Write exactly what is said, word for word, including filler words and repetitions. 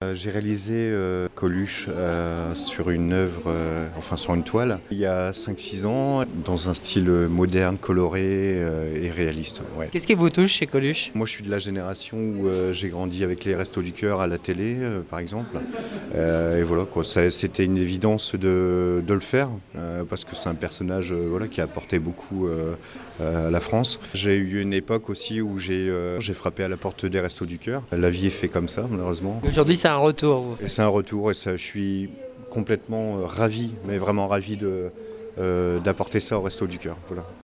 Euh, j'ai réalisé euh, Coluche euh, sur une œuvre, euh, enfin sur une toile, il y a cinq six ans, dans un style moderne, coloré euh, et réaliste. Ouais. Qu'est-ce qui vous touche chez Coluche? Moi je suis de la génération où euh, j'ai grandi avec les Restos du Cœur à la télé, euh, par exemple. Euh, et voilà, quoi. Ça, c'était une évidence de, de le faire, euh, parce que c'est un personnage euh, voilà, qui a apporté beaucoup euh, euh, à la France. J'ai eu une époque aussi où j'ai, euh, j'ai frappé à la porte des Restos du Cœur. La vie est faite comme ça, malheureusement. Aujourd'hui, c'est un retour. Vous. Et c'est un retour et ça, je suis complètement euh, ravi, mais vraiment ravi de, euh, d'apporter ça au Resto du Cœur. Voilà.